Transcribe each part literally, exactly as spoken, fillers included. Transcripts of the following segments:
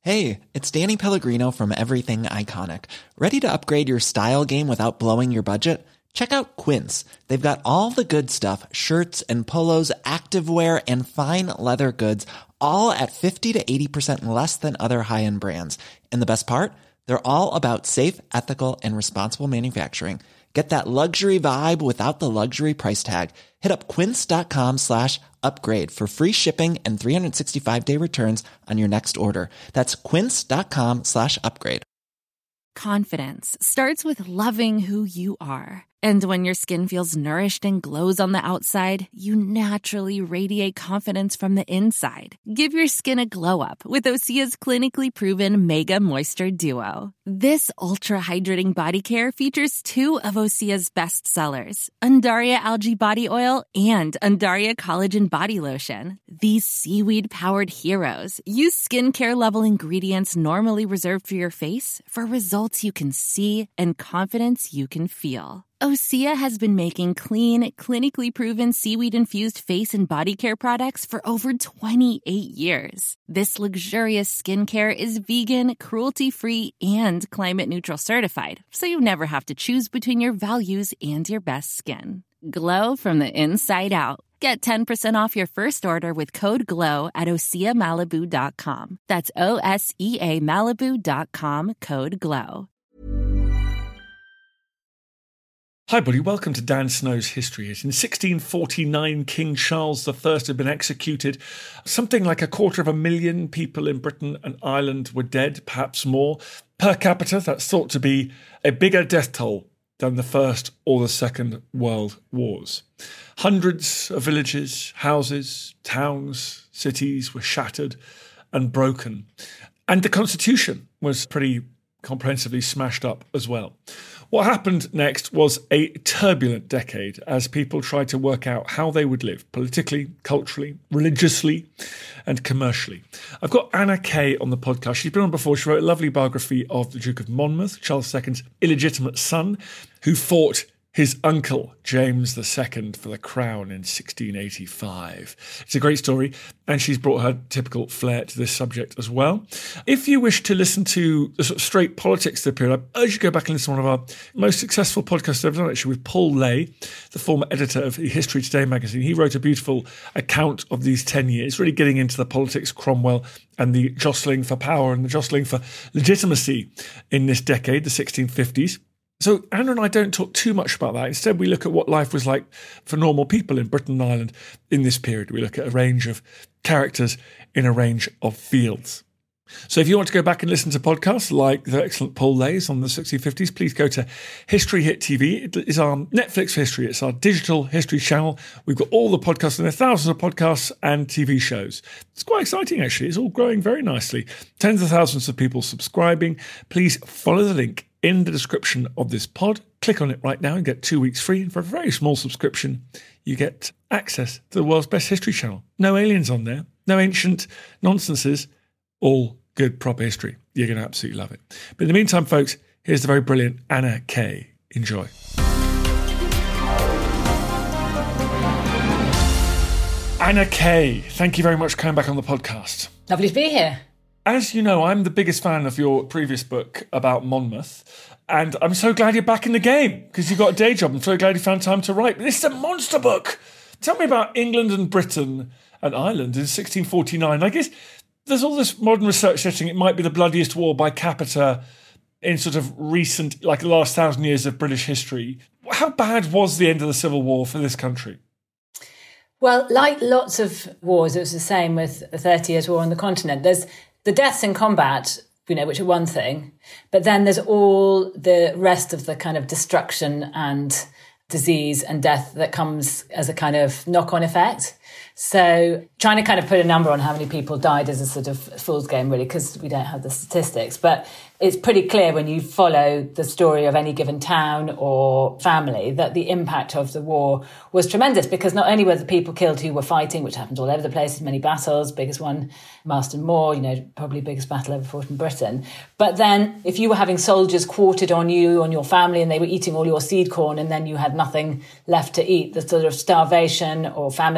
Hey, it's Danny Pellegrino from Everything Iconic. Ready to upgrade your style game without blowing your budget? Check out Quince. They've got all the good stuff, shirts and polos, activewear, and fine leather goods, all at fifty to eighty percent less than other high-end brands. And the best part? They're all about safe, ethical, and responsible manufacturing. Get that luxury vibe without the luxury price tag. Hit up quince.com slash upgrade for free shipping and three sixty-five day returns on your next order. That's quince.com slash upgrade. Confidence starts with loving who you are. And when your skin feels nourished and glows on the outside, you naturally radiate confidence from the inside. Give your skin a glow up with Osea's clinically proven Mega Moisture Duo. This ultra-hydrating body care features two of Osea's best sellers, Undaria Algae Body Oil and Undaria Collagen Body Lotion. These seaweed-powered heroes use skincare-level ingredients normally reserved for your face for results you can see and confidence you can feel. Osea has been making clean, clinically proven seaweed-infused face and body care products for over twenty-eight years. This luxurious skincare is vegan, cruelty-free, and climate-neutral certified, so you never have to choose between your values and your best skin. Glow from the inside out. Get ten percent off your first order with code GLOW at osea malibu dot com. That's O S E A Malibu dot com, code GLOW. Hi, buddy. Welcome to Dan Snow's History Hit. In sixteen forty-nine, King Charles the First had been executed. Something like a quarter of a million people in Britain and Ireland were dead, perhaps more. Per capita, that's thought to be a bigger death toll than the First or the Second World Wars. Hundreds of villages, houses, towns, cities were shattered and broken. And the Constitution was pretty comprehensively smashed up as well. What happened next was a turbulent decade as people tried to work out how they would live politically, culturally, religiously, and commercially. I've got Anna Kay on the podcast. She's been on before. She wrote a lovely biography of the Duke of Monmouth, Charles the Second's illegitimate son, who fought his uncle, James the Second, for the crown in sixteen eighty-five. It's a great story, and she's brought her typical flair to this subject as well. If you wish to listen to the sort of straight politics of the period, I urge you to go back and listen to one of our most successful podcasts I've ever done, actually, with Paul Lay, the former editor of the History Today magazine. He wrote a beautiful account of these ten years, really getting into the politics of Cromwell and the jostling for power and the jostling for legitimacy in this decade, the sixteen fifties. So Anna and I don't talk too much about that. Instead, we look at what life was like for normal people in Britain and Ireland in this period. We look at a range of characters in a range of fields. So if you want to go back and listen to podcasts like the excellent Paul Lay's on the sixteen fifties, please go to History Hit T V. It is our Netflix for history. It's our digital history channel. We've got all the podcasts, and there are thousands of podcasts and T V shows. It's quite exciting, actually. It's all growing very nicely. Tens of thousands of people subscribing. Please follow the link in the description of this pod. Click on it right now and get two weeks free. And for a very small subscription, you get access to the world's best history channel. No aliens on there, no ancient nonsenses, all good proper history. You're going to absolutely love it. But in the meantime, folks, here's the very brilliant Anna Kay. Enjoy. Anna Kay, thank you very much for coming back on the podcast. Lovely to be here. As you know, I'm the biggest fan of your previous book about Monmouth, and I'm so glad you're back in the game because you've got a day job. I'm so glad you found time to write. But this is a monster book. Tell me about England and Britain and Ireland in sixteen forty-nine. I guess there's all this modern research setting. It might be the bloodiest war by capita in sort of recent, like the last thousand years of British history. How bad was the end of the Civil War for this country? Well, like lots of wars, it was the same with the Thirty Years' War on the continent. There's the deaths in combat, you know, which are one thing, but then there's all the rest of the kind of destruction and disease and death that comes as a kind of knock-on effect. So trying to kind of put a number on how many people died is a sort of fool's game, really, because we don't have the statistics. But it's pretty clear when you follow the story of any given town or family that the impact of the war was tremendous, because not only were the people killed who were fighting, which happened all over the place, many battles, biggest one, Marston Moor, you know, probably biggest battle ever fought in Britain. But then if you were having soldiers quartered on you, on your family, and they were eating all your seed corn, and then you had nothing left to eat, the sort of starvation or famine that would follow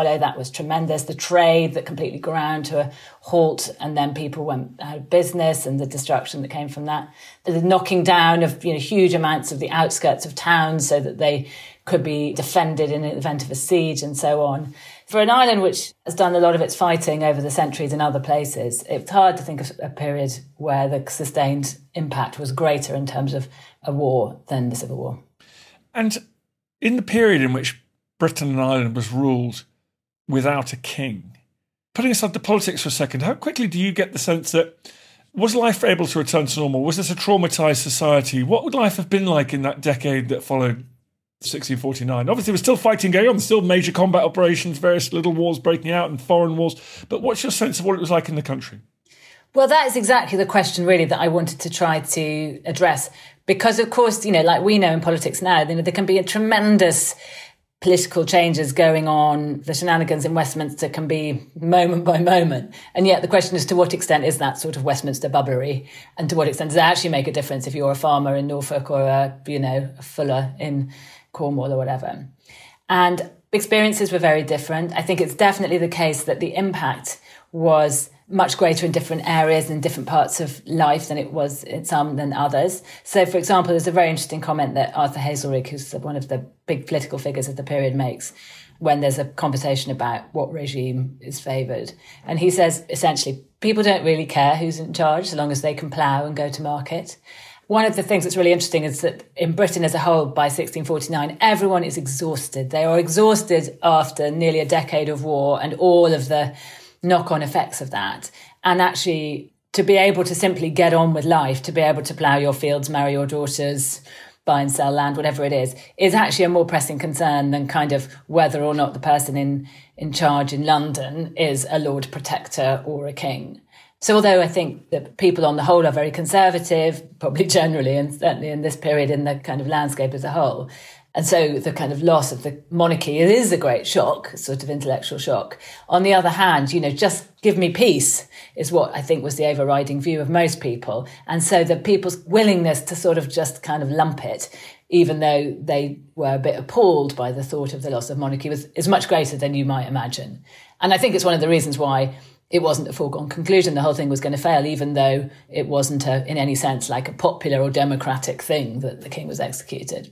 follow that was tremendous. The trade that completely ground to a halt, and then people went out of business, and the destruction that came from that. The knocking down of, you know, huge amounts of the outskirts of towns so that they could be defended in the event of a siege and so on. For an island which has done a lot of its fighting over the centuries in other places, it's hard to think of a period where the sustained impact was greater in terms of a war than the Civil War. And in the period in which Britain and Ireland was ruled without a king, putting aside the politics for a second, how quickly do you get the sense that, was life able to return to normal? Was this a traumatised society? What would life have been like in that decade that followed sixteen forty-nine? Obviously, we're still fighting going on, still major combat operations, various little wars breaking out and foreign wars. But what's your sense of what it was like in the country? Well, that is exactly the question, really, that I wanted to try to address. Because, of course, you know, like we know in politics now, you know, there can be a tremendous political changes going on. The shenanigans in Westminster can be moment by moment. And yet the question is, to what extent is that sort of Westminster bubblery? And to what extent does it actually make a difference if you're a farmer in Norfolk or a, you know, a fuller in Cornwall or whatever? And experiences were very different. I think it's definitely the case that the impact was much greater in different areas and different parts of life than it was in some than others. So, for example, there's a very interesting comment that Arthur Hazelrig, who's one of the big political figures of the period, makes when there's a conversation about what regime is favoured. And he says, essentially, people don't really care who's in charge so long as they can plough and go to market. One of the things that's really interesting is that in Britain as a whole, by sixteen forty-nine, everyone is exhausted. They are exhausted after nearly a decade of war and all of the knock-on effects of that. And actually, to be able to simply get on with life, to be able to plough your fields, marry your daughters, buy and sell land, whatever it is, is actually a more pressing concern than kind of whether or not the person in, in charge in London is a Lord Protector or a king. So although I think that people on the whole are very conservative, probably generally, and certainly in this period in the kind of landscape as a whole, and so the kind of loss of the monarchy, it is a great shock, a sort of intellectual shock. On the other hand, you know, just give me peace is what I think was the overriding view of most people. And so the people's willingness to sort of just kind of lump it, even though they were a bit appalled by the thought of the loss of monarchy, was is much greater than you might imagine. And I think it's one of the reasons why it wasn't a foregone conclusion the whole thing was going to fail, even though it wasn't a, in any sense like a popular or democratic thing that the king was executed.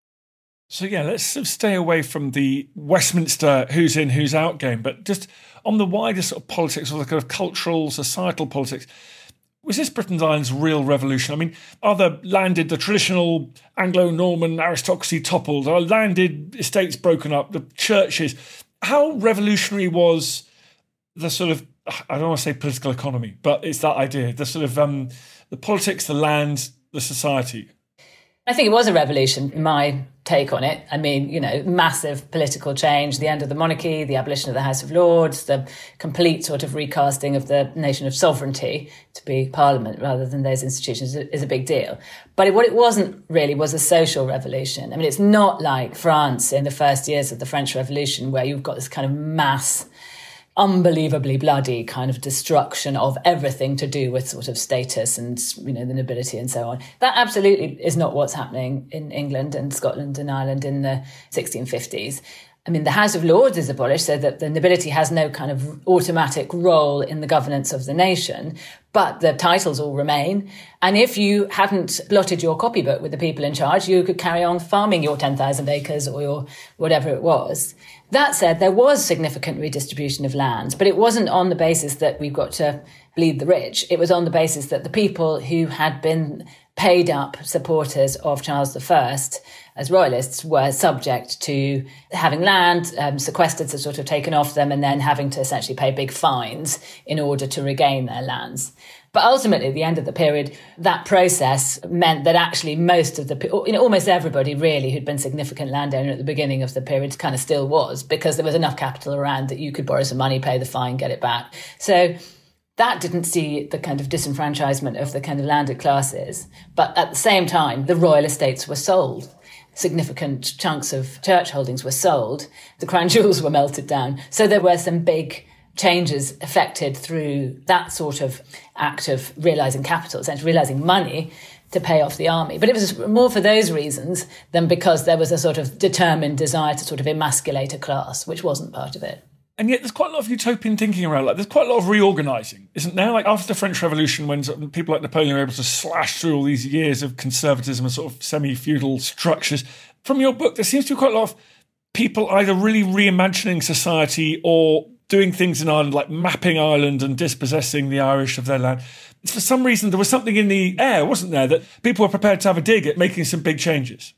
So, yeah, let's sort of stay away from the Westminster who's in, who's out game, but just on the wider sort of politics, or the kind of cultural, societal politics, was this Britain's Island's real revolution? I mean, are the landed, the traditional Anglo-Norman aristocracy toppled? Are landed estates broken up? The churches? How revolutionary was the sort of, I don't want to say political economy, but it's that idea, the sort of um, the politics, the land, the society? I think it was a revolution, in my take on it. I mean, you know, massive political change, the end of the monarchy, the abolition of the House of Lords, the complete sort of recasting of the nation of sovereignty to be Parliament rather than those institutions is a big deal. But it, what it wasn't really was a social revolution. I mean, it's not like France in the first years of the French Revolution, where you've got this kind of mass, unbelievably bloody kind of destruction of everything to do with sort of status and, you know, the nobility and so on. That absolutely is not what's happening in England and Scotland and Ireland in the sixteen fifties. I mean, the House of Lords is abolished so that the nobility has no kind of automatic role in the governance of the nation, but the titles all remain. And if you hadn't blotted your copybook with the people in charge, you could carry on farming your ten thousand acres or your whatever it was. That said, there was significant redistribution of lands, but it wasn't on the basis that we've got to bleed the rich. It was on the basis that the people who had been paid up supporters of Charles the First as royalists were subject to having land um, sequestered, so sort of taken off them, and then having to essentially pay big fines in order to regain their lands. But ultimately, at the end of the period, that process meant that actually most of the, you know, almost everybody really who'd been significant landowner at the beginning of the period kind of still was, because there was enough capital around that you could borrow some money, pay the fine, get it back. So that didn't see the kind of disenfranchisement of the kind of landed classes. But at the same time, the royal estates were sold. Significant chunks of church holdings were sold. The crown jewels were melted down. So there were some big changes effected through that sort of act of realising capital, essentially realising money to pay off the army. But it was more for those reasons than because there was a sort of determined desire to sort of emasculate a class, which wasn't part of it. And yet there's quite a lot of utopian thinking around. Like, there's quite a lot of reorganising, isn't there? Like, after the French Revolution, when sort of people like Napoleon were able to slash through all these years of conservatism and sort of semi-feudal structures, from your book, there seems to be quite a lot of people either really reimagining society or doing things in Ireland, like mapping Ireland and dispossessing the Irish of their land. For some reason, there was something in the air, wasn't there, that people were prepared to have a dig at making some big changes.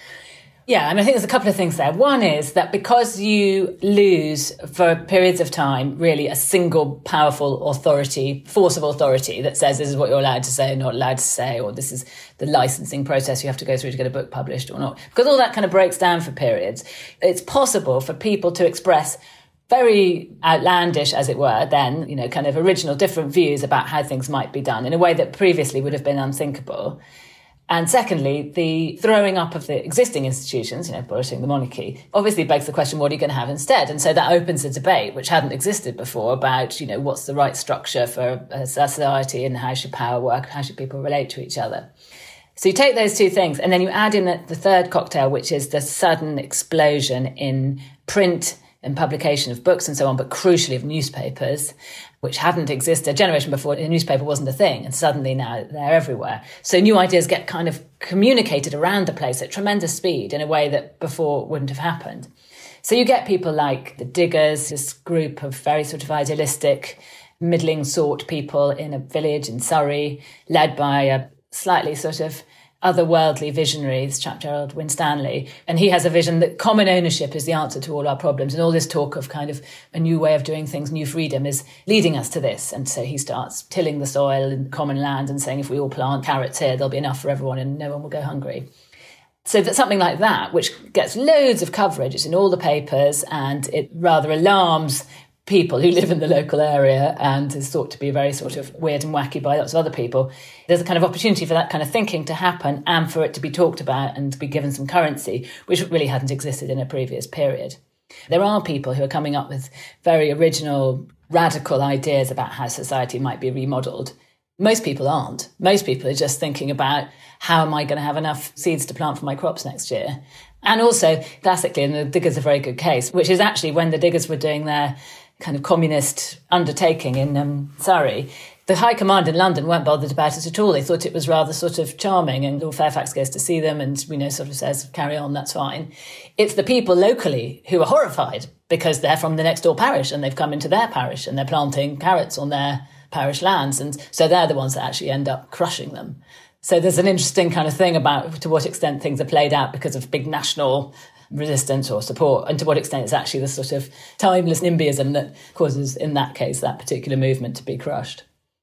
Yeah, and I think there's a couple of things there. One is that because you lose for periods of time really a single powerful authority, force of authority that says this is what you're allowed to say or not allowed to say, or this is the licensing process you have to go through to get a book published or not, because all that kind of breaks down for periods, it's possible for people to express very outlandish, as it were, then, you know, kind of original different views about how things might be done in a way that previously would have been unthinkable. And secondly, the throwing up of the existing institutions, you know, abolishing the monarchy, obviously begs the question, what are you going to have instead? And so that opens a debate, which hadn't existed before, about, you know, what's the right structure for a society and how should power work, how should people relate to each other? So you take those two things and then you add in the, the third cocktail, which is the sudden explosion in print and publication of books and so on, but crucially of newspapers, which hadn't existed. A generation before, a newspaper wasn't a thing, and suddenly now they're everywhere. So new ideas get kind of communicated around the place at tremendous speed in a way that before wouldn't have happened. So you get people like the Diggers, this group of very sort of idealistic, middling sort people in a village in Surrey, led by a slightly sort of otherworldly visionary, this chap Gerald Winstanley, and he has a vision that common ownership is the answer to all our problems, and all this talk of kind of a new way of doing things, new freedom, is leading us to this. And so he starts tilling the soil in common land and saying if we all plant carrots here, there'll be enough for everyone and no one will go hungry. So that something like that, which gets loads of coverage, it's in all the papers, and it rather alarms people who live in the local area and is thought to be very sort of weird and wacky by lots of other people. There's a kind of opportunity for that kind of thinking to happen and for it to be talked about and to be given some currency, which really hadn't existed in a previous period. There are people who are coming up with very original, radical ideas about how society might be remodelled. Most people aren't. Most people are just thinking about how am I going to have enough seeds to plant for my crops next year? And also, classically, and the Diggers are a very good case, which is actually when the Diggers were doing their kind of communist undertaking in um, Surrey, the High Command in London weren't bothered about it at all. They thought it was rather sort of charming, and Lord Fairfax goes to see them and, you know, sort of says, carry on, that's fine. It's the people locally who are horrified because they're from the next door parish and they've come into their parish and they're planting carrots on their parish lands. And so they're the ones that actually end up crushing them. So there's an interesting kind of thing about to what extent things are played out because of big national resistance or support, and to what extent it's actually the sort of timeless NIMBYism that causes, in that case, that particular movement to be crushed.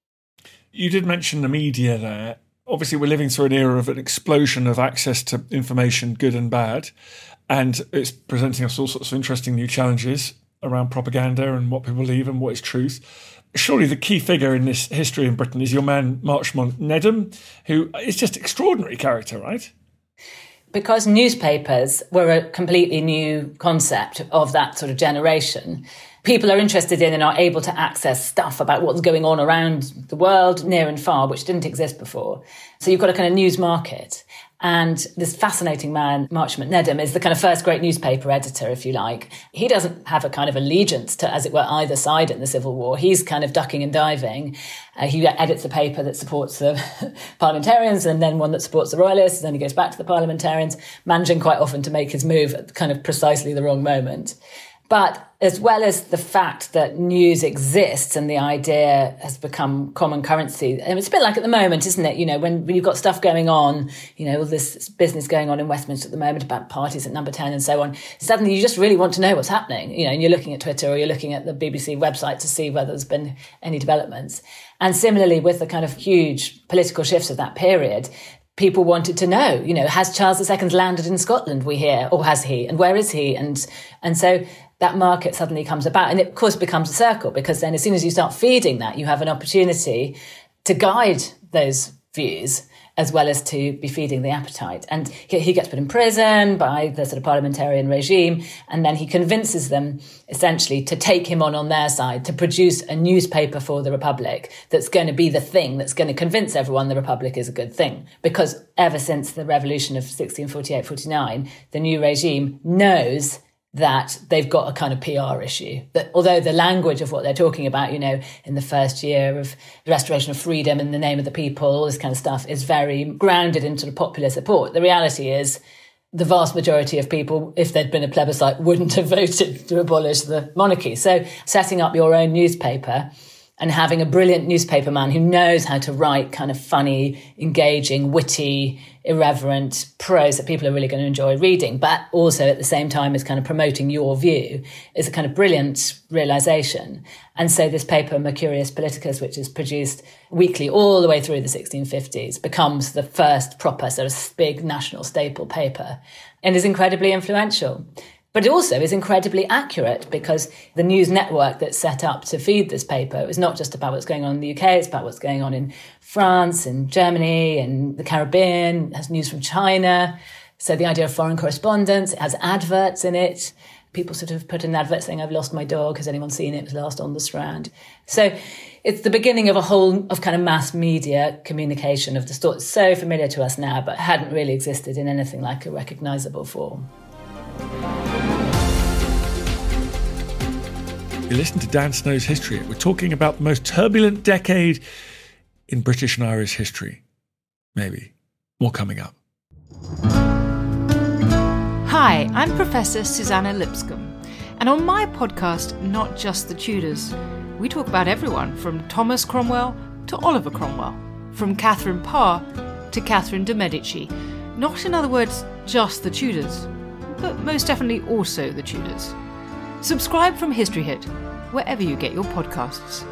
You did mention the media there. Obviously, we're living through an era of an explosion of access to information, good and bad, and it's presenting us all sorts of interesting new challenges around propaganda and what people believe and what is truth. Surely the key figure in this history in Britain is your man Marchmont Needham, who is just an extraordinary character, right? Because newspapers were a completely new concept of that sort of generation, people are interested in and are able to access stuff about what's going on around the world, near and far, which didn't exist before. So you've got a kind of news market. And this fascinating man, Marchmont Needham, is the kind of first great newspaper editor, if you like. He doesn't have a kind of allegiance to, as it were, either side in the Civil War. He's kind of ducking and diving. Uh, he edits a paper that supports the parliamentarians and then one that supports the royalists. And then he goes back to the parliamentarians, managing quite often to make his move at kind of precisely the wrong moment. But as well as the fact that news exists and the idea has become common currency, and it's a bit like at the moment, isn't it? You know, when, when you've got stuff going on, you know, all this business going on in Westminster at the moment about parties at number ten and so on, suddenly you just really want to know what's happening, you know, and you're looking at Twitter or you're looking at the B B C website to see whether there's been any developments. And similarly, with the kind of huge political shifts of that period, people wanted to know, you know, has Charles the Second landed in Scotland, we hear, or has he, and where is he? And and so that market suddenly comes about, and it, of course, becomes a circle, because then as soon as you start feeding that, you have an opportunity to guide those views as well as to be feeding the appetite. And he, he gets put in prison by the sort of parliamentarian regime, and then he convinces them essentially to take him on on their side, to produce a newspaper for the Republic that's going to be the thing that's going to convince everyone the Republic is a good thing. Because ever since the revolution of sixteen forty-eight forty-nine, the new regime knows that they've got a kind of P R issue. That although the language of what they're talking about, you know, in the first year of the restoration of freedom in the name of the people, all this kind of stuff is very grounded in sort of popular support. The reality is the vast majority of people, if there'd been a plebiscite, wouldn't have voted to abolish the monarchy. So setting up your own newspaper and having a brilliant newspaperman who knows how to write kind of funny, engaging, witty, irreverent prose that people are really going to enjoy reading, but also at the same time is kind of promoting your view, is a kind of brilliant realization. And so this paper, Mercurius Politicus, which is produced weekly all the way through the sixteen fifties, becomes the first proper sort of big national staple paper and is incredibly influential. But it also is incredibly accurate because the news network that's set up to feed this paper is not just about what's going on in the U K, it's about what's going on in France and Germany and the Caribbean. It has news from China. So the idea of foreign correspondence, it has adverts in it. People sort of put an advert saying, I've lost my dog. Has anyone seen it? It was last on the Strand. So it's the beginning of a whole of kind of mass media communication of the sort that's so familiar to us now, but hadn't really existed in anything like a recognisable form. You listen to Dan Snow's History. We're talking about the most turbulent decade in British and Irish history. Maybe. More coming up. Hi, I'm Professor Susanna Lipscomb. And on my podcast, Not Just the Tudors, we talk about everyone from Thomas Cromwell to Oliver Cromwell, from Catherine Parr to Catherine de Medici. Not, in other words, just the Tudors, but most definitely also the Tudors. Subscribe from History Hit, wherever you get your podcasts.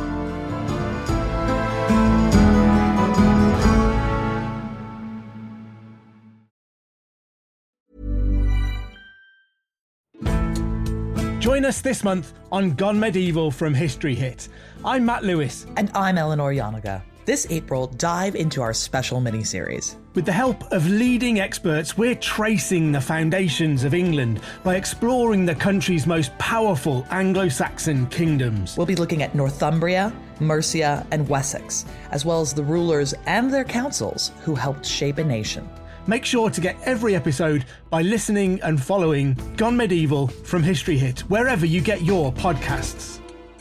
Join us this month on Gone Medieval from History Hit. I'm Matt Lewis. And I'm Eleanor Yanaga. This April, dive into our special mini-series. With the help of leading experts, we're tracing the foundations of England by exploring the country's most powerful Anglo-Saxon kingdoms. We'll be looking at Northumbria, Mercia, and Wessex, as well as the rulers and their councils who helped shape a nation. Make sure to get every episode by listening and following Gone Medieval from History Hit, wherever you get your podcasts.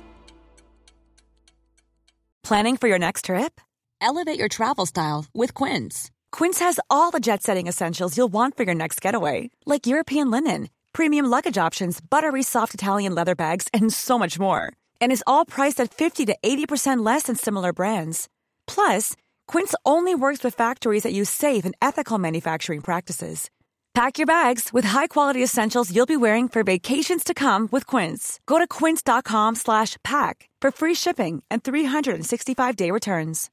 Planning for your next trip? Elevate your travel style with Quince. Quince has all the jet-setting essentials you'll want for your next getaway, like European linen, premium luggage options, buttery soft Italian leather bags, and so much more. And is all priced at fifty to eighty percent less than similar brands. Plus, Quince only works with factories that use safe and ethical manufacturing practices. Pack your bags with high-quality essentials you'll be wearing for vacations to come with Quince. Go to quince.com slash pack for free shipping and three sixty-five day returns.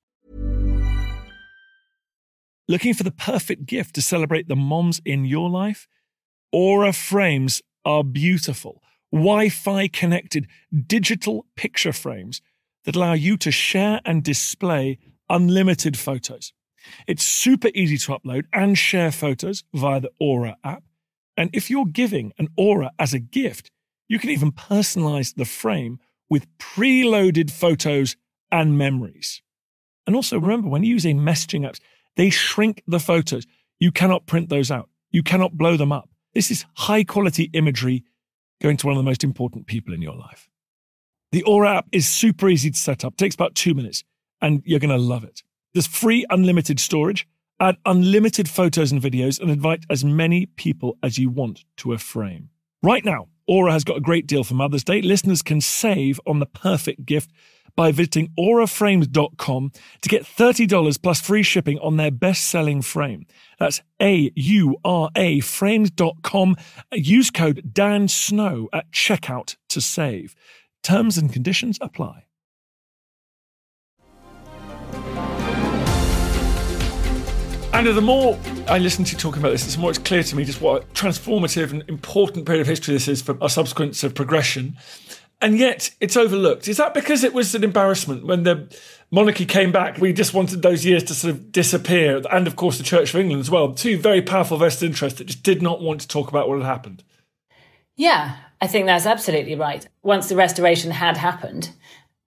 Looking for the perfect gift to celebrate the moms in your life? Aura frames are beautiful, Wi-Fi connected digital picture frames that allow you to share and display unlimited photos. It's super easy to upload and share photos via the Aura app. And if you're giving an Aura as a gift, you can even personalize the frame with preloaded photos and memories. And also remember, when using messaging apps, they shrink the photos. You cannot print those out. You cannot blow them up. This is high quality imagery going to one of the most important people in your life. The Aura app is super easy to set up. It takes about two minutes and you're going to love it. There's free unlimited storage, add unlimited photos and videos, and invite as many people as you want to a frame. Right now, Aura has got a great deal for Mother's Day. Listeners can save on the perfect gift by visiting aura frames dot com to get thirty dollars plus free shipping on their best-selling frame. That's A U R A frames dot com. Use code DANSNOW at checkout to save. Terms and conditions apply. And the more I listen to you talking about this, the more it's clear to me just what a transformative and important period of history this is for our subsequent sort of progression. And yet it's overlooked. Is that because it was an embarrassment when the monarchy came back? We just wanted those years to sort of disappear. And of course the Church of England as well. Two very powerful vested interests that just did not want to talk about what had happened. Yeah, I think that's absolutely right. Once the restoration had happened,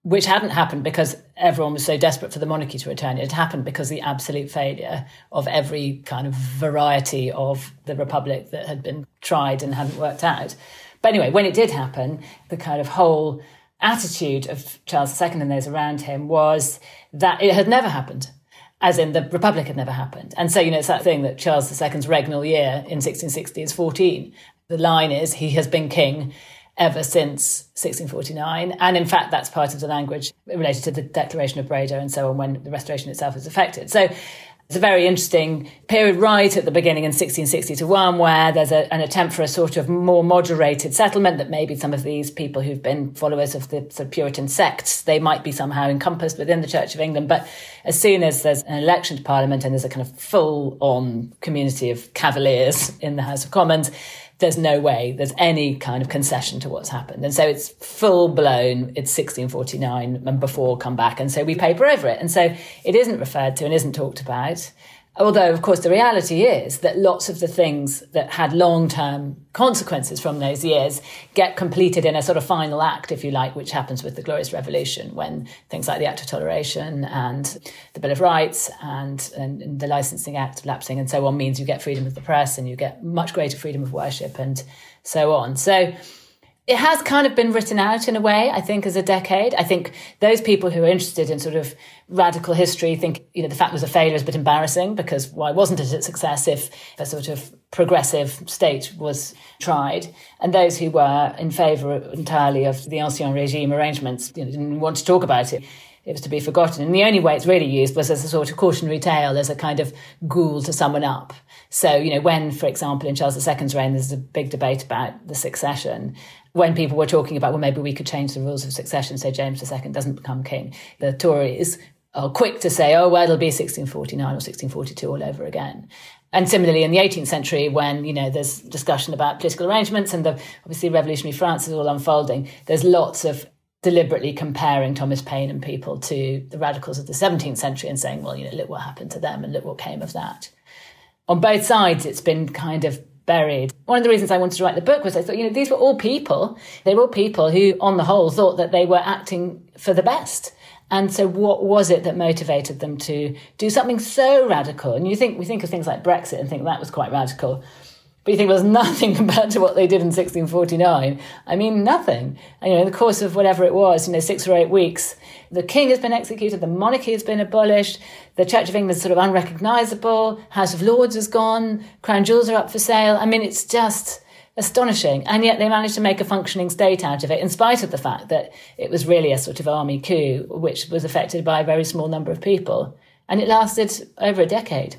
which hadn't happened because everyone was so desperate for the monarchy to return. It had happened because the absolute failure of every kind of variety of the republic that had been tried and hadn't worked out. But anyway, when it did happen, the kind of whole attitude of Charles the Second and those around him was that it had never happened, as in the Republic had never happened. And so, you know, it's that thing that Charles the Second's regnal year in sixteen sixty is fourteen. The line is he has been king ever since sixteen forty-nine. And in fact, that's part of the language related to the Declaration of Breda and so on when the Restoration itself is effected. So it's a very interesting period right at the beginning in sixteen sixty to one where there's a, an attempt for a sort of more moderated settlement that maybe some of these people who've been followers of the sort of Puritan sects, they might be somehow encompassed within the Church of England. But as soon as there's an election to Parliament and there's a kind of full-on community of cavaliers in the House of Commons, there's no way there's any kind of concession to what's happened. And so it's full blown, it's sixteen forty-nine and before come back. And so we paper over it. And so it isn't referred to and isn't talked about. Although, of course, the reality is that lots of the things that had long-term consequences from those years get completed in a sort of final act, if you like, which happens with the Glorious Revolution, when things like the Act of Toleration and the Bill of Rights and, and, and the Licensing Act lapsing and so on means you get freedom of the press and you get much greater freedom of worship and so on. So it has kind of been written out in a way, I think, as a decade. I think those people who are interested in sort of radical history think, you know, the fact was a failure is a bit embarrassing because why wasn't it a success if a sort of progressive state was tried? And those who were in favour entirely of the Ancien Regime arrangements, you know, didn't want to talk about it. It was to be forgotten. And the only way it's really used was as a sort of cautionary tale, as a kind of ghoul to summon up. So, you know, when, for example, in Charles the Second's reign, there's a big debate about the succession. When people were talking about, well, maybe we could change the rules of succession so James the Second doesn't become king, the Tories are quick to say, oh, well, it'll be sixteen forty-nine or sixteen forty-two all over again. And similarly, in the eighteenth century, when, you know, there's discussion about political arrangements and the obviously revolutionary France is all unfolding, there's lots of deliberately comparing Thomas Paine and people to the radicals of the seventeenth century and saying, well, you know, look what happened to them and look what came of that. On both sides, it's been kind of buried. One of the reasons I wanted to write the book was I thought, you know, these were all people. They were all people who, on the whole, thought that they were acting for the best. And so what was it that motivated them to do something so radical? And you think, we think of things like Brexit and think that was quite radical. But you think there's nothing compared to what they did in sixteen forty-nine. I mean, nothing. And, you know, in the course of whatever it was, you know, six or eight weeks, the king has been executed, the monarchy has been abolished, the Church of England is sort of unrecognisable, House of Lords is gone, crown jewels are up for sale. I mean, it's just astonishing. And yet they managed to make a functioning state out of it, in spite of the fact that it was really a sort of army coup, which was affected by a very small number of people. And it lasted over a decade.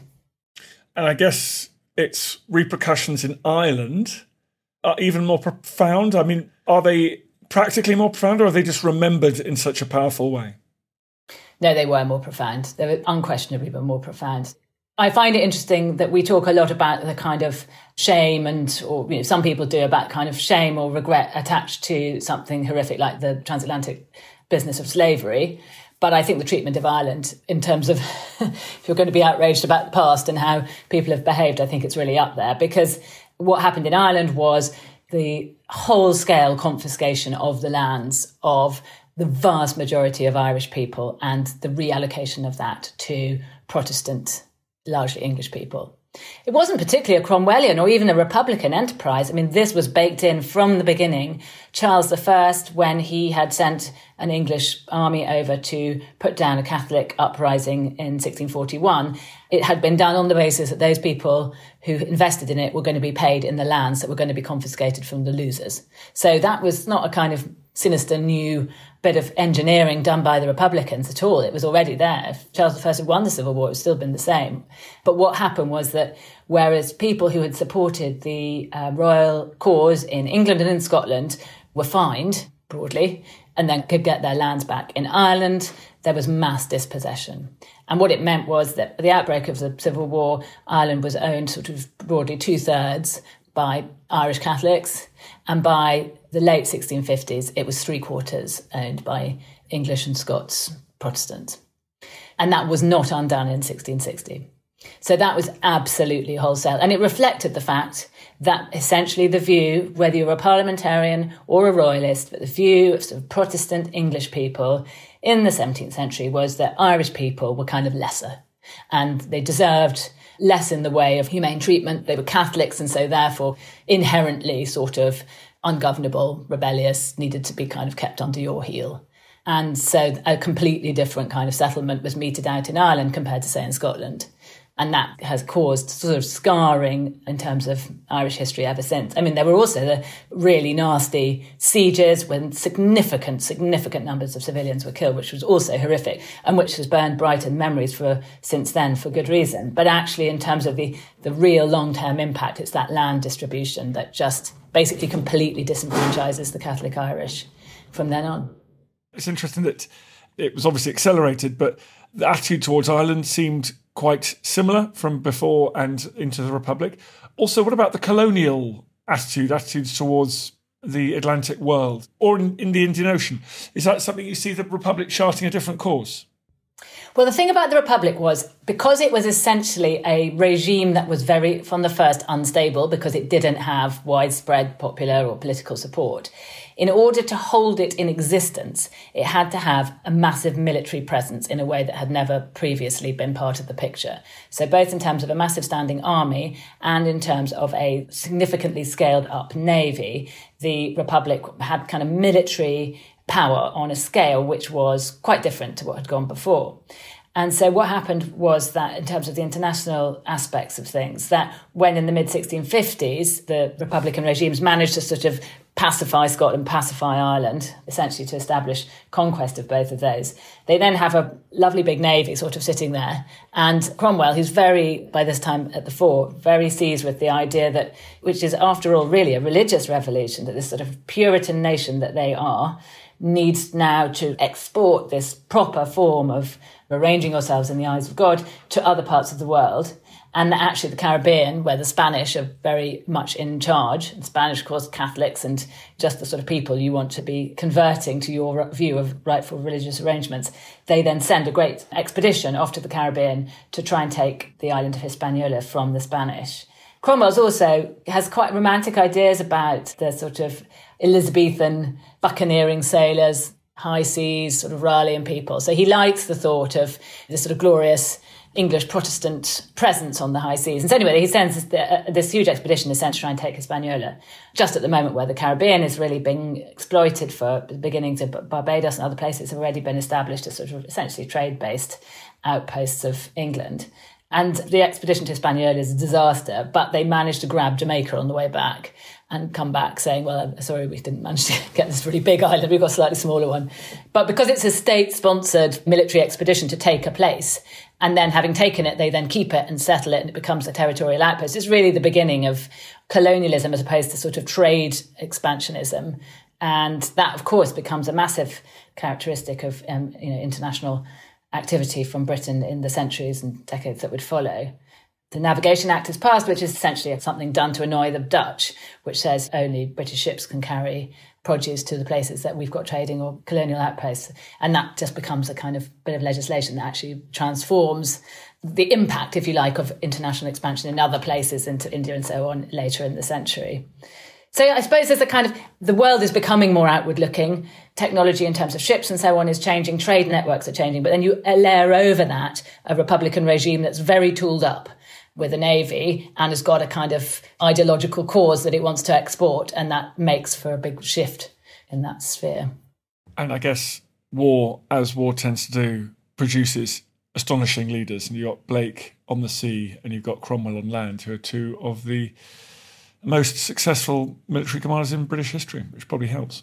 And I guess its repercussions in Ireland are even more profound. I mean, are they practically more profound, or are they just remembered in such a powerful way? No, they were more profound. They were unquestionably but more profound. I find it interesting that we talk a lot about the kind of shame and, or you know, some people do, about kind of shame or regret attached to something horrific like the transatlantic business of slavery. But I think the treatment of Ireland, in terms of if you're going to be outraged about the past and how people have behaved, I think it's really up there. Because what happened in Ireland was the whole-scale confiscation of the lands of the vast majority of Irish people and the reallocation of that to Protestant, largely English people. It wasn't particularly a Cromwellian or even a Republican enterprise. I mean, this was baked in from the beginning. Charles the First, when he had sent an English army over to put down a Catholic uprising in sixteen forty-one, it had been done on the basis that those people who invested in it were going to be paid in the lands that were going to be confiscated from the losers. So that was not a kind of sinister new bit of engineering done by the Republicans at all. It was already there. If Charles the First had won the Civil War, it would still been the same. But what happened was that whereas people who had supported the uh, royal cause in England and in Scotland were fined, broadly, and then could get their lands back, in Ireland, there was mass dispossession. And what it meant was that at the outbreak of the Civil War, Ireland was owned sort of broadly two-thirds by Irish Catholics, and by the late sixteen fifties, it was three quarters owned by English and Scots Protestants. And that was not undone in sixteen sixty. So that was absolutely wholesale. And it reflected the fact that essentially the view, whether you were a parliamentarian or a royalist, but the view of sort of Protestant English people in the seventeenth century was that Irish people were kind of lesser and they deserved less in the way of humane treatment. They were Catholics and so therefore inherently sort of ungovernable, rebellious, needed to be kind of kept under your heel. And so a completely different kind of settlement was meted out in Ireland compared to, say, in Scotland. And that has caused sort of scarring in terms of Irish history ever since. I mean, there were also the really nasty sieges when significant, significant numbers of civilians were killed, which was also horrific and which has burned bright in memories for since then for good reason. But actually, in terms of the, the real long-term impact, it's that land distribution that just basically completely disenfranchises the Catholic Irish from then on. It's interesting that it was obviously accelerated, but the attitude towards Ireland seemed quite similar from before and into the Republic. Also, what about the colonial attitude, attitudes towards the Atlantic world or in, in the Indian Ocean? Is that something you see the Republic charting a different course? Well, the thing about the Republic was, because it was essentially a regime that was very, from the first, unstable, because it didn't have widespread popular or political support, in order to hold it in existence, it had to have a massive military presence in a way that had never previously been part of the picture. So both in terms of a massive standing army and in terms of a significantly scaled up navy, the Republic had kind of military power on a scale which was quite different to what had gone before. And so what happened was that in terms of the international aspects of things, that when in the mid sixteen fifties, the Republican regimes managed to sort of pacify Scotland, pacify Ireland, essentially to establish conquest of both of those, they then have a lovely big navy sort of sitting there. And Cromwell, who's very, by this time at the fore, very seized with the idea that, which is after all really a religious revolution, that this sort of Puritan nation that they are, needs now to export this proper form of arranging yourselves in the eyes of God to other parts of the world. And actually the Caribbean, where the Spanish are very much in charge, and Spanish, of course, Catholics and just the sort of people you want to be converting to your view of rightful religious arrangements, they then send a great expedition off to the Caribbean to try and take the island of Hispaniola from the Spanish. Cromwell's also has quite romantic ideas about the sort of Elizabethan buccaneering sailors, high seas, sort of Raleighan people. So he likes the thought of this sort of glorious English Protestant presence on the high seas. And so anyway, he sends this, uh, this huge expedition is sent to try and take Hispaniola, just at the moment where the Caribbean is really being exploited for the beginnings of Barbados and other places have already been established as sort of essentially trade-based outposts of England. And the expedition to Hispaniola is a disaster, but they managed to grab Jamaica on the way back and come back saying, well, sorry, we didn't manage to get this really big island. We've got a slightly smaller one. But because it's a state-sponsored military expedition to take a place, and then having taken it, they then keep it and settle it, and it becomes a territorial outpost. It's really the beginning of colonialism as opposed to sort of trade expansionism. And that, of course, becomes a massive characteristic of um, you know, international activity from Britain in the centuries and decades that would follow. The Navigation Act is passed, which is essentially something done to annoy the Dutch, which says only British ships can carry produce to the places that we've got trading or colonial outposts. And that just becomes a kind of bit of legislation that actually transforms the impact, if you like, of international expansion in other places into India and so on later in the century. So I suppose there's a kind of, the world is becoming more outward looking. Technology in terms of ships and so on is changing. Trade networks are changing. But then you layer over that a Republican regime that's very tooled up with a navy and has got a kind of ideological cause that it wants to export. And that makes for a big shift in that sphere. And I guess war, as war tends to do, produces astonishing leaders. And you've got Blake on the sea and you've got Cromwell on land, who are two of the most successful military commanders in British history, which probably helps.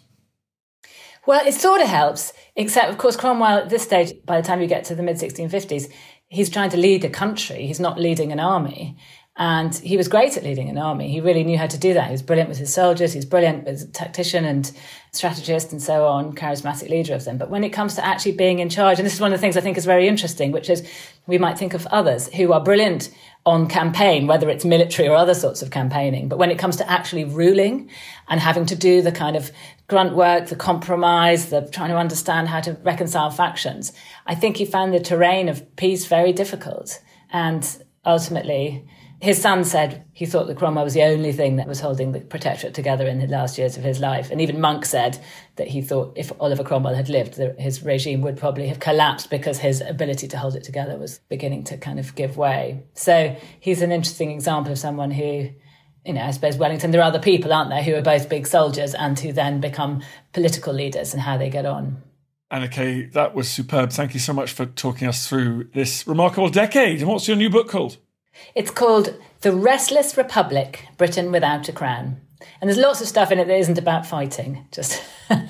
Well, it sort of helps, except, of course, Cromwell at this stage, by the time you get to the mid sixteen fifties, he's trying to lead a country. He's not leading an army. And he was great at leading an army. He really knew how to do that. He was brilliant with his soldiers. He's brilliant as a tactician and strategist and so on, charismatic leader of them. But when it comes to actually being in charge, and this is one of the things I think is very interesting, which is we might think of others who are brilliant on campaign, whether it's military or other sorts of campaigning. But when it comes to actually ruling and having to do the kind of grunt work, the compromise, the trying to understand how to reconcile factions, I think he found the terrain of peace very difficult. And ultimately, his son said he thought that Cromwell was the only thing that was holding the protectorate together in the last years of his life. And even Monk said that he thought if Oliver Cromwell had lived, the, his regime would probably have collapsed because his ability to hold it together was beginning to kind of give way. So he's an interesting example of someone who, you know, I suppose Wellington, there are other people, aren't there, who are both big soldiers and who then become political leaders and how they get on. Anna Kay, that was superb. Thank you so much for talking us through this remarkable decade. And what's your new book called? It's called The Restless Republic, Britain Without a Crown. And there's lots of stuff in it that isn't about fighting. Just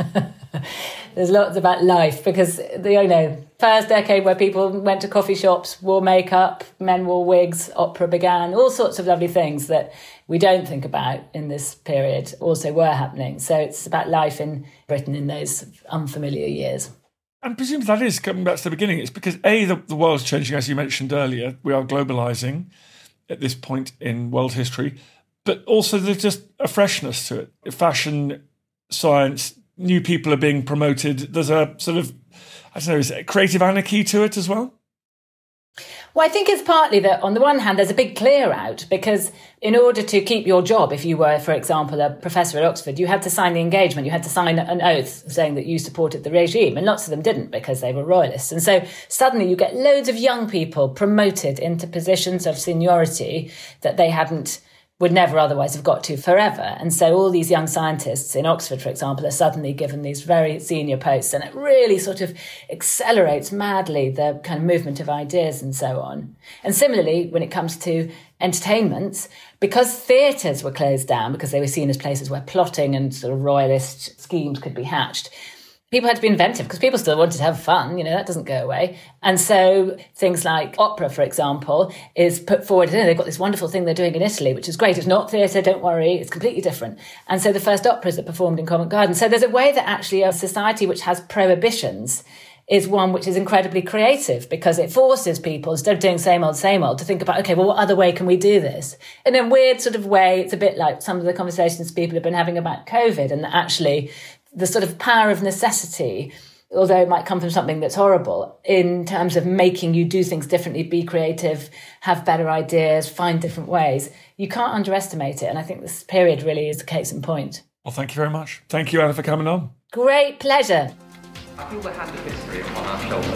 there's lots about life because, you know, first decade where people went to coffee shops, wore makeup, men wore wigs, opera began, all sorts of lovely things that we don't think about in this period also were happening. So it's about life in Britain in those unfamiliar years. And presumably that is, coming back to the beginning, it's because, A, the, the world's changing, as you mentioned earlier. We are globalising at this point in world history. But also there's just a freshness to it. Fashion, science, new people are being promoted. There's a sort of, I don't know, is it a creative anarchy to it as well? Well, I think it's partly that on the one hand, there's a big clear out because in order to keep your job, if you were, for example, a professor at Oxford, you had to sign the engagement. You had to sign an oath saying that you supported the regime. And lots of them didn't because they were royalists. And so suddenly you get loads of young people promoted into positions of seniority that they hadn't would never otherwise have got to forever. And so all these young scientists in Oxford, for example, are suddenly given these very senior posts, and it really sort of accelerates madly the kind of movement of ideas and so on. And similarly, when it comes to entertainments, because theatres were closed down because they were seen as places where plotting and sort of royalist schemes could be hatched, people had to be inventive because people still wanted to have fun, you know, that doesn't go away. And so things like opera, for example, is put forward. You know, they've got this wonderful thing they're doing in Italy, which is great. It's not theatre, don't worry, it's completely different. And so the first operas are performed in Covent Garden. So there's a way that actually a society which has prohibitions is one which is incredibly creative because it forces people, instead of doing same old, same old, to think about, okay, well, what other way can we do this? In a weird sort of way, it's a bit like some of the conversations people have been having about COVID, and that actually the sort of power of necessity, although it might come from something that's horrible, in terms of making you do things differently, be creative, have better ideas, find different ways. You can't underestimate it. And I think this period really is a case in point. Well, thank you very much. Thank you, Anna, for coming on. Great pleasure. I feel we have the history upon our shoulders.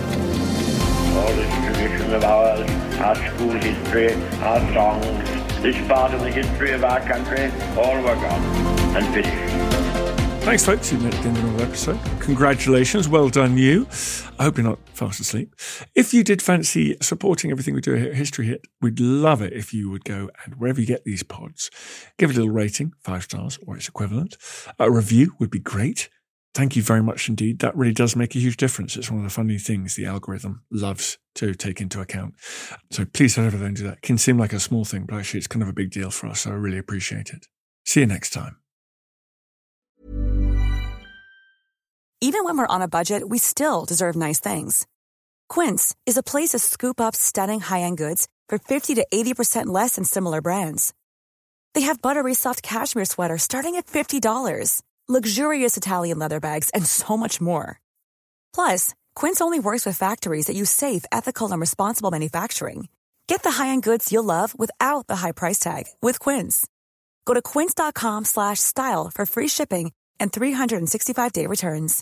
All this tradition of ours, our school history, our songs, this part of the history of our country, all were gone and finished. Thanks, folks. You've made it to the end of another episode. Congratulations. Well done, you. I hope you're not fast asleep. If you did fancy supporting everything we do here at History Hit, we'd love it if you would go and wherever you get these pods, give it a little rating, five stars or its equivalent. A review would be great. Thank you very much indeed. That really does make a huge difference. It's one of the funny things the algorithm loves to take into account. So please don't ever do that. It can seem like a small thing, but actually it's kind of a big deal for us. So I really appreciate it. See you next time. Even when we're on a budget, we still deserve nice things. Quince is a place to scoop up stunning high-end goods for fifty to eighty percent less than similar brands. They have buttery soft cashmere sweaters starting at fifty dollars, luxurious Italian leather bags, and so much more. Plus, Quince only works with factories that use safe, ethical, and responsible manufacturing. Get the high-end goods you'll love without the high price tag with Quince. Go to quince.com slash style for free shipping and three sixty-five day returns.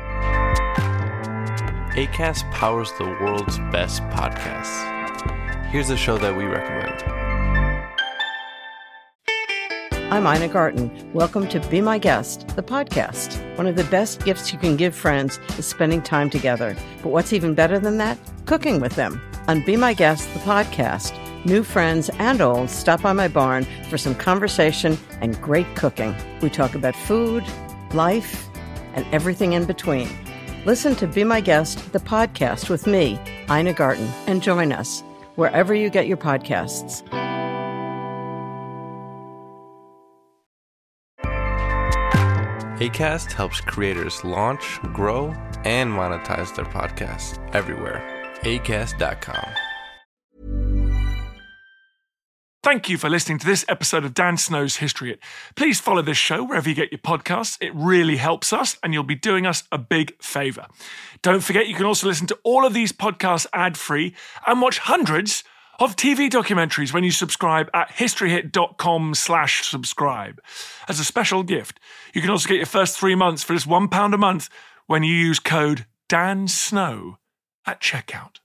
Acast powers the world's best podcasts. Here's a show that we recommend. I'm Ina Garten. Welcome to Be My Guest, the podcast. One of the best gifts you can give friends is spending time together. But what's even better than that? Cooking with them. On Be My Guest, the podcast, new friends and old stop by my barn for some conversation and great cooking. We talk about food, life, and everything in between. Listen to Be My Guest, the podcast with me, Ina Garten, and join us wherever you get your podcasts. Acast helps creators launch, grow, and monetize their podcasts everywhere. acast dot com. Thank you for listening to this episode of Dan Snow's History Hit. Please follow this show wherever you get your podcasts. It really helps us, and you'll be doing us a big favour. Don't forget, you can also listen to all of these podcasts ad-free and watch hundreds of T V documentaries when you subscribe at historyhit.com slash subscribe. As a special gift, you can also get your first three months for just one pound a month when you use code Dan Snow at checkout.